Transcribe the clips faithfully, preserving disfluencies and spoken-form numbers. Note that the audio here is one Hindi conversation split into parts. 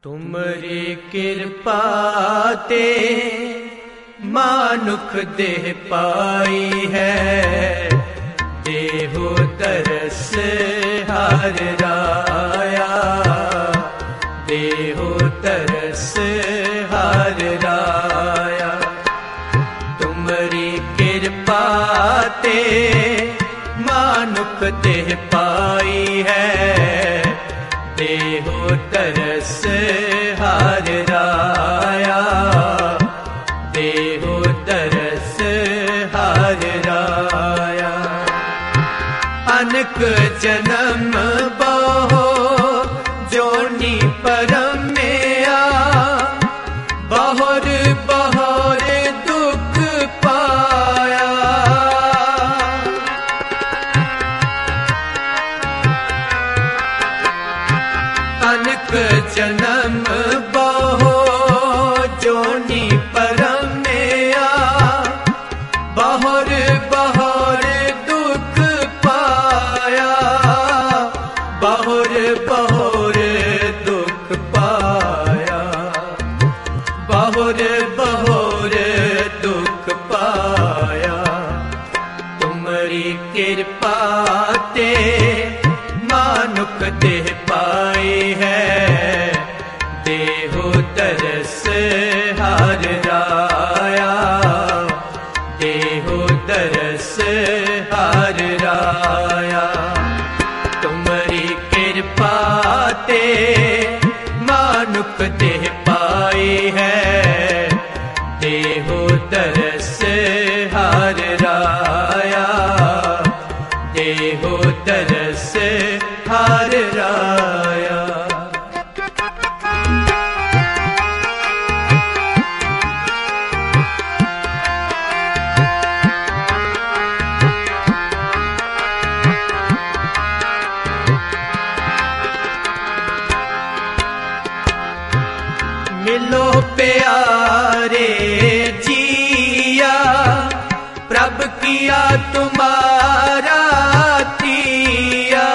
तुमरी कृपा ते मानुख देह पाई है। देहो तरस हर राया, देहो तरस हर राया। तुमरी कृपा ते मानुख देह पाई है। देहो तरस हर राया, देहो तरस हर राया। अनक जन्म बहु जोनी परम में आ, बहुर बहुर दुख पाया। अनक जन्म बहु जोनी परम में आ, बहुर बहुर दुख पाया। बहुर बहुर दुख पाया, बहुर बहुर दुख पाया। तुमरी कृपा ते मानुख देह पाई है। देहो तरस हर राया, देहो तरस हर राया। तुमरी कृपा ते मानुख देह पाई है। देहो तरस हर राया, देहो तरस हर राया। मिलो प्यारे जिया, प्रभ किया तुम्हारा तिया।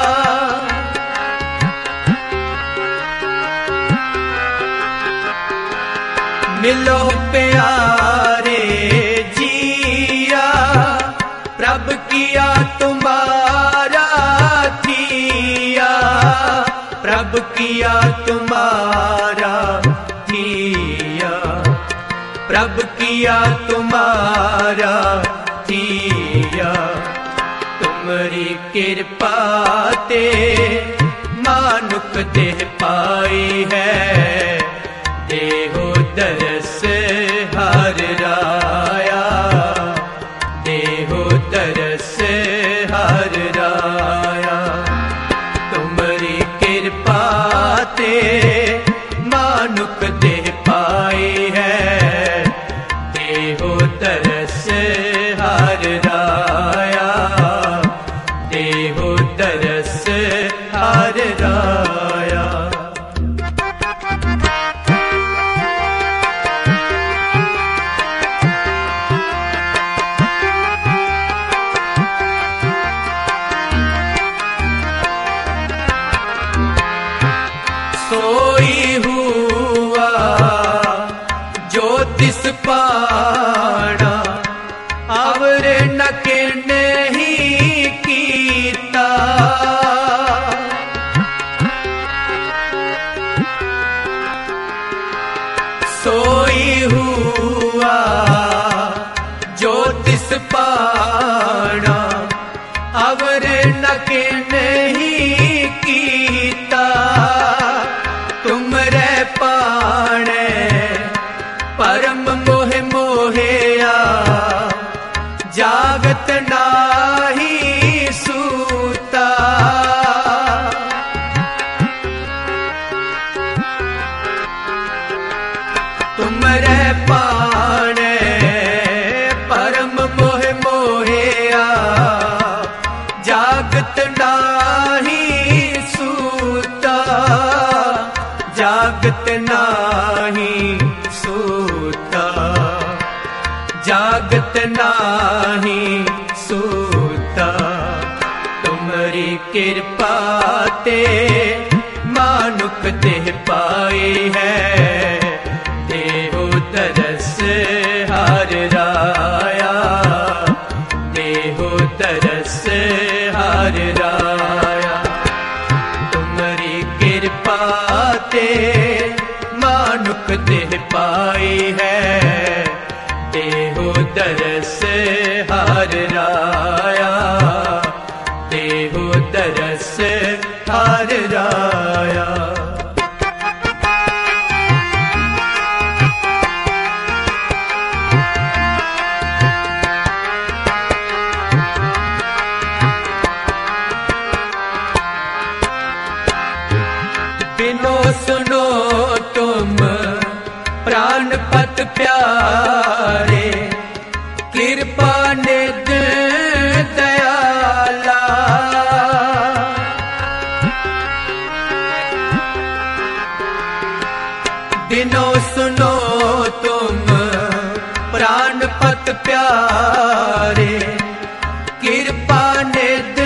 मिलो प्यारे जिया, प्रभ किया तुम्हारा थिया। प्रभ किया तुम्हारा थिया, प्रभ किया तुम्हारा थिया। तुमरी कृपा ते मानुख देह पाई है। देहो तरस हर राया, देहो तरस हर राया। तुमरी कृपा ते मानुख देह पाई है। देहो तरस हर राया, देहो तरस हर राया। सोई हुआ ज्योतिष पाना, अवर न किरने ही कीता। सोई हुआ ज्योतिष पाना, अवर न किरने ही कीता। तुमरे पाणे परम मोह मोहिया, जागत नाही सूता। तुमरे पाणे परम मोह मोहिया, जागत नाही सूता। जागत नाही सूता, जागत नाही सूता। तुमरी कृपा ते मानुख मानुक देह पाई है, देहो तरस हर राया, देहो तरस हर राया। तुम्हारी कृपा ते मानुक देह पाई है, देहो तरस हर राया, देहो तरस हर राया। बिनो सुनो तुम प्राणपत प्यारे, कृपा निध दयाला। बिनो सुनो तुम प्राणपत प्यारे, कृपा निध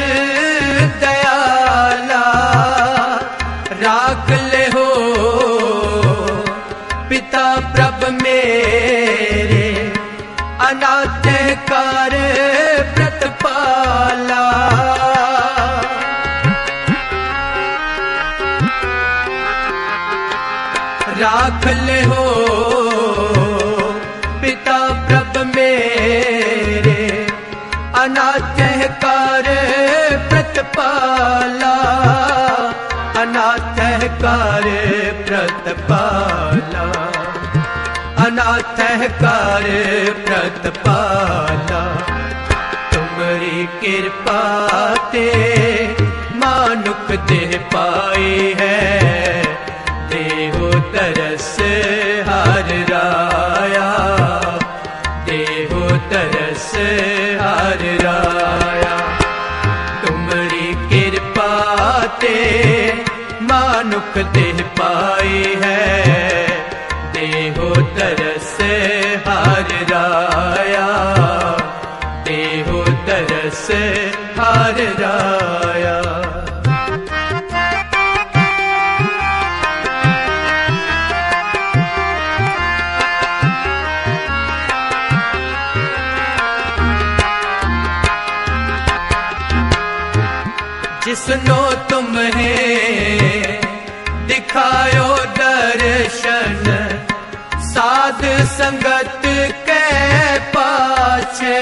दयाला। राख ले हो पिता प्रभ मेरे, अनाथ कार प्रतिपाला। राख ले हो पिता प्रभ मेरे, अनाथ कार प्रतिपाला, अनाथ कार प्रतिपाला, अनाथ कार प्रतिपाला। तुम्हारी कृपा ते मानुक देह पाई है, देहो तरस हर राया, देहो तरस हर राया। तुम्हारी कृपा ते मानुक देह पाई है, देहो तरस हर राया, देहो तरस हर राया। जिसनो तुम्हें दिखायो दर्शन, साध संगत के पाछे।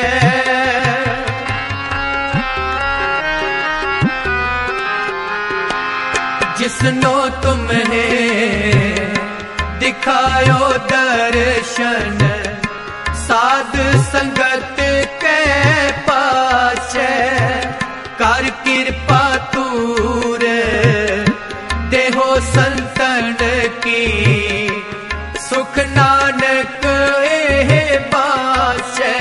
जिसनो तुम्हें दिखायो दर्शन, साध संगत के पाछे। कर कृपा तूर देहो संतन की, सुख नानक एह बासे।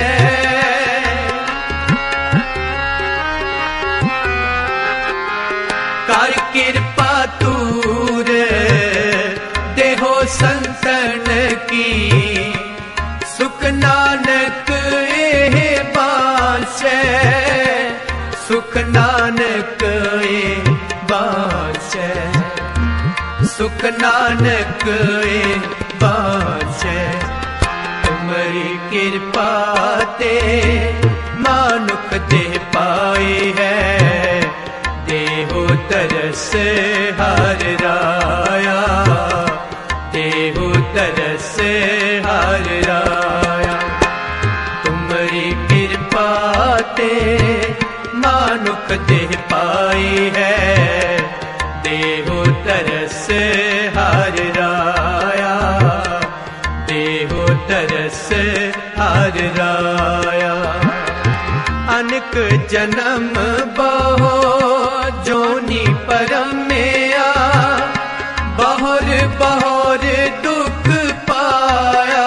कर कृपा तूर देहो संतन की, सुख नानक एह बासे, सुख नानक ए बासे, सुख नानक ए बासे। तुम्हारी कृपा ते मानुक देह पाई है, देहो तरस हर राया, देहो तरस हर राया। तुम्हारी कृपा ते मानुक देह पाई है, देहो तरस हर राया, देहो तरस हर राया। अनक जन्म बहो जोनी परमया, बहुर बहुर दुख पाया।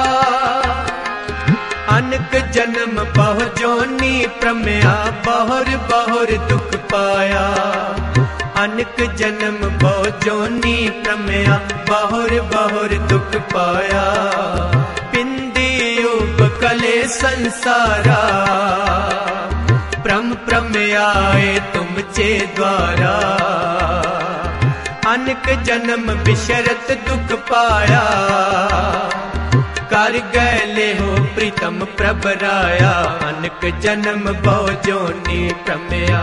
अनक जन्म बहु जोनी प्रमया, बहुर बहुर दुख पाया। अनक जन्म बहु जोनी प्रमया, बहुर बहुर दुख पाया। पिंदी उपकले संसारा, प्रम प्रमयाए तुमचे द्वारा। अनक जन्म बिशरत दुख पाया, कर गए हो प्रीतम प्रभ राया। अनक जन्म बहु जोनी प्रमेया,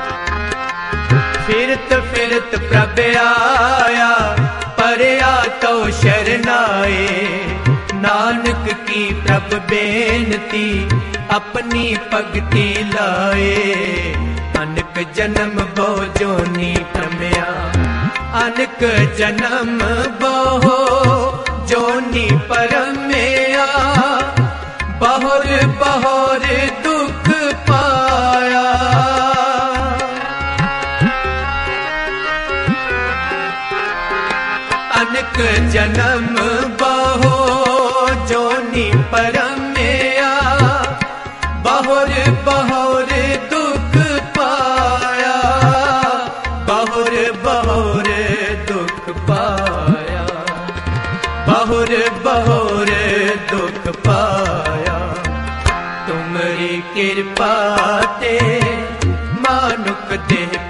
फिरत फिरत प्रभ आया, परया तो शरनाए। नानक की प्रभ बेनती, अपनी भगति लाए। अनक जन्म बहु जोनी प्रमेया, अनक जन्म बहु जोनी परमेया। बहुर बहुर दुख पाया, अनक जन्म बहु जोनी परमेया। बहुर बहुर दुख पाया, बहुर बहुर दुख पाया, बहुर बहुर दुख पाया। तुमरी कृपा ते मानुक देह